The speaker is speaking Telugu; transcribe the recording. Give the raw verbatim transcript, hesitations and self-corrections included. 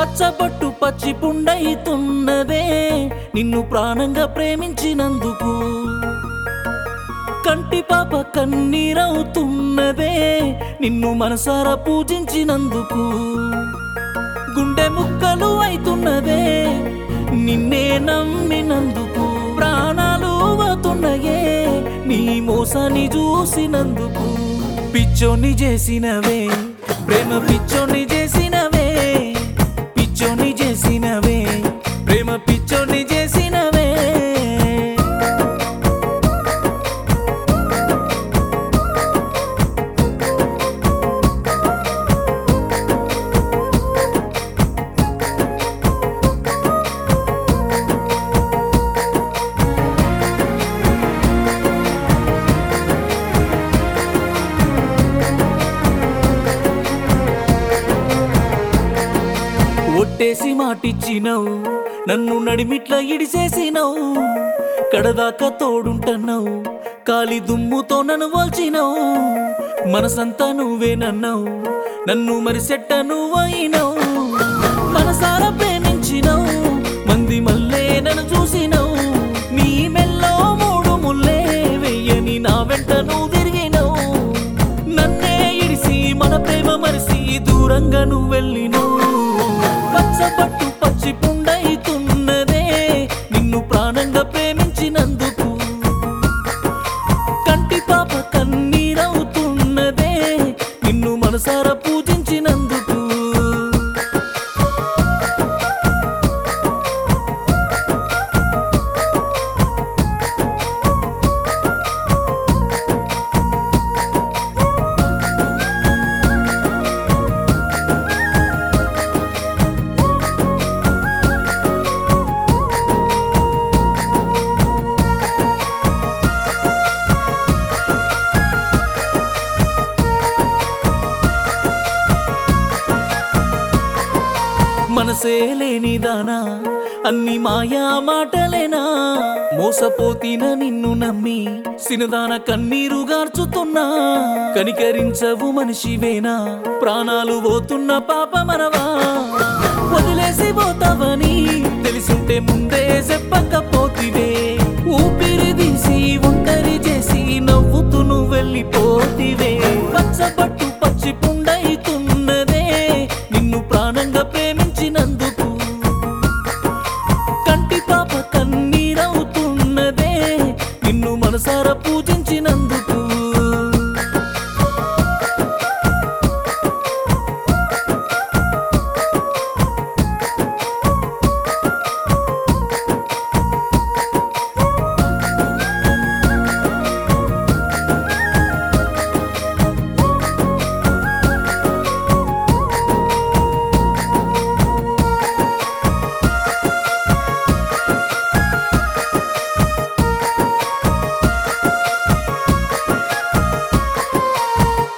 పచ్చబట్టు పచ్చి పుండైతున్నదే నిన్ను ప్రాణంగా ప్రేమించినందుకు. కంటి పాప కన్నీరవుతున్నదే నిన్ను మనసారా పూజించినందుకు. గుండె ముక్కలు అయితున్నదే నిన్నే నమ్మినందుకు. ప్రాణాలు అవుతున్నాయే నీ మోసాన్ని చూసినందుకు. పిచ్చోని చేసినవే ప్రేమ పిచ్చోని చేసినవే, పిచ్చోని చేసినవే ప్రేమ పిచ్చోని చేసినవే. ఒట్టేసి మాటిచ్చినవు నన్ను నడిమిట్ల ఇడిసేసినవు. కడదాకా తోడుంటన్నావు కాలి దుమ్ముతో నన్ను వాల్చినవు. మనసంతా నువ్వేనన్నావు నన్ను మరి సెట్ట నువ్వైనవు. మనసారా ప్రేమించినవు మంది మల్లే నన్ను చూసినవు. నీ మెల్లో మూడు ముల్లే వెయ్యని నా వెంట నువ్వు తిరిగినవు. నన్నే ఇడిసి మన ప్రేమ మరిసి దూరంగా నువ్వు వెళ్ళినవు. పచ్చబట్టు పచ్చి పుండైతున్నదే నిన్ను ప్రాణంగా ప్రేమించినందుకు. కంటి పాప కన్నీరవుతున్నదే నిన్ను మనసారా పూజించినందుకు. మనసే లేనిదానా అన్ని మాయా మాటలేనా. మోసపోతిన నిన్ను నమ్మి సినదాన కన్నీరు గార్చుతున్నా. కనికరించవు మనిషివేనా ప్రాణాలు పోతున్న పాప మనవా. వదిలేసి పోతావని తెలిసుంటే ముందే చెప్పకపోతివే. ఊపిరి తీసి ఒంటరి చేసి నవ్వుతూ నువ్వు వెళ్ళిపోతివే. పచ్చబట్టు పచ్చి పుండైతున్నదే నిన్ను ప్రాణంగా ప్రేమించినందుకు. కంటి పాప కన్నీరవుతున్నదే నిన్ను మనసారా